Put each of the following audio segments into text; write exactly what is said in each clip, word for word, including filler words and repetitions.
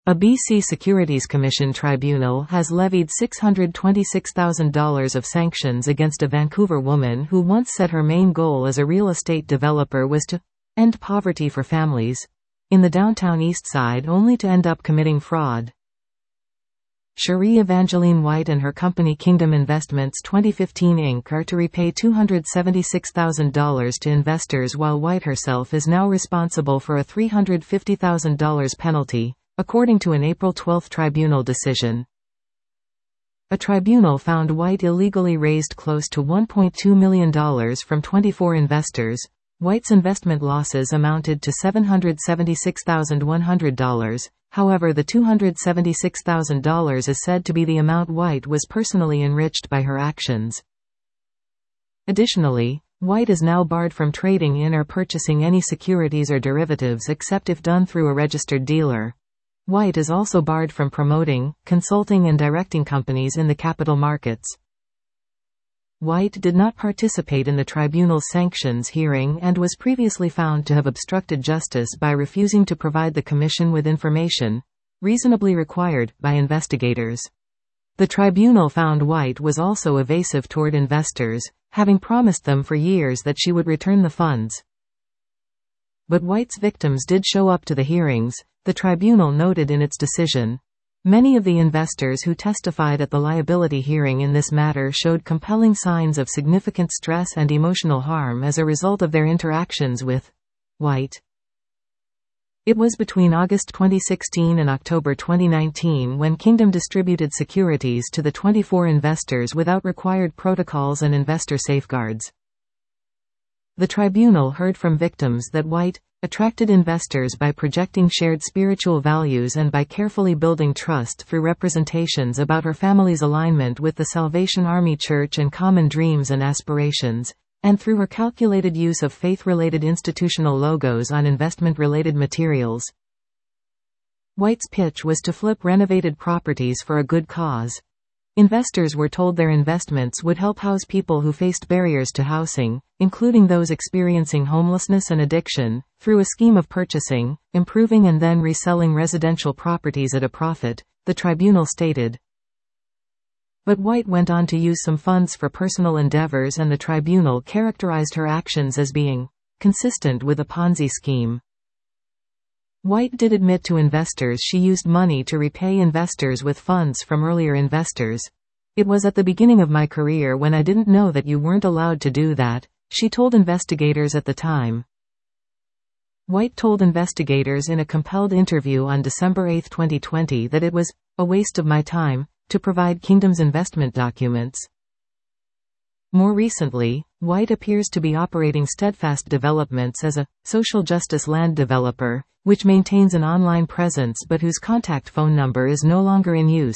A B C Securities Commission tribunal has levied six hundred twenty-six thousand dollars of sanctions against a Vancouver woman who once said her main goal as a real estate developer was to end poverty for families in the downtown East Side, only to end up committing fraud. Cherie Evangeline White and her company Kingdom Investments twenty fifteen Incorporated are to repay two hundred seventy-six thousand dollars to investors, while White herself is now responsible for a three hundred fifty thousand dollars penalty, according to an April twelfth tribunal decision. A tribunal found White illegally raised close to one point two million dollars from twenty-four investors. White's investment losses amounted to seven hundred seventy-six thousand one hundred dollars. However, the two hundred seventy-six thousand dollars is said to be the amount White was personally enriched by her actions. Additionally, White is now barred from trading in or purchasing any securities or derivatives except if done through a registered dealer. White is also barred from promoting, consulting and directing companies in the capital markets. White did not participate in the tribunal's sanctions hearing and was previously found to have obstructed justice by refusing to provide the Commission with information reasonably required by investigators. The tribunal found White was also evasive toward investors, having promised them for years that she would return the funds. But White's victims did show up to the hearings, the tribunal noted in its decision. Many of the investors who testified at the liability hearing in this matter showed compelling signs of significant stress and emotional harm as a result of their interactions with White. It was between August twenty sixteen and October twenty nineteen when Kingdom distributed securities to the twenty-four investors without required protocols and investor safeguards. The tribunal heard from victims that White attracted investors by projecting shared spiritual values and by carefully building trust through representations about her family's alignment with the Salvation Army Church and common dreams and aspirations, and through her calculated use of faith-related institutional logos on investment-related materials. White's pitch was to flip renovated properties for a good cause. Investors were told their investments would help house people who faced barriers to housing, including those experiencing homelessness and addiction, through a scheme of purchasing, improving and then reselling residential properties at a profit, the tribunal stated. But White went on to use some funds for personal endeavors, and the tribunal characterized her actions as being consistent with a Ponzi scheme. White did admit to investors she used money to repay investors with funds from earlier investors. "It was at the beginning of my career when I didn't know that you weren't allowed to do that," she told investigators at the time. White told investigators in a compelled interview on December eighth twenty twenty that it was a waste of my time to provide Kingdom's investment documents. More recently, White appears to be operating Steadfast Developments as a social justice land developer, which maintains an online presence but whose contact phone number is no longer in use.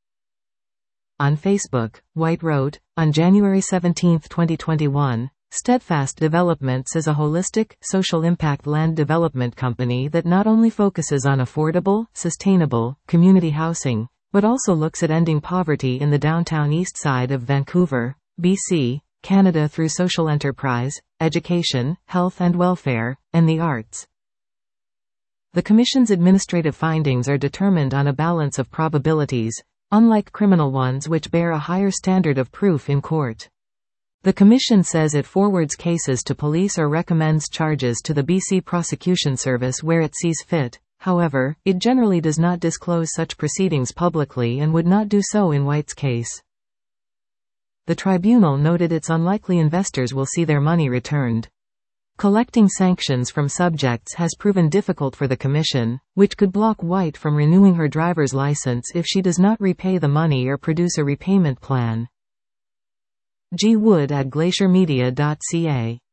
On Facebook, White wrote, on January seventeenth twenty twenty-one, Steadfast Developments is a holistic, social impact land development company that not only focuses on affordable, sustainable, community housing, but also looks at ending poverty in the downtown East Side of Vancouver, B C, Canada through social enterprise, education, health and welfare, and the arts. The Commission's administrative findings are determined on a balance of probabilities, unlike criminal ones which bear a higher standard of proof in court. The Commission says it forwards cases to police or recommends charges to the B C Prosecution Service where it sees fit. However, it generally does not disclose such proceedings publicly and would not do so in White's case. The tribunal noted it's unlikely investors will see their money returned. Collecting sanctions from subjects has proven difficult for the Commission, which could block White from renewing her driver's license if she does not repay the money or produce a repayment plan. G. Wood at glacier media dot c a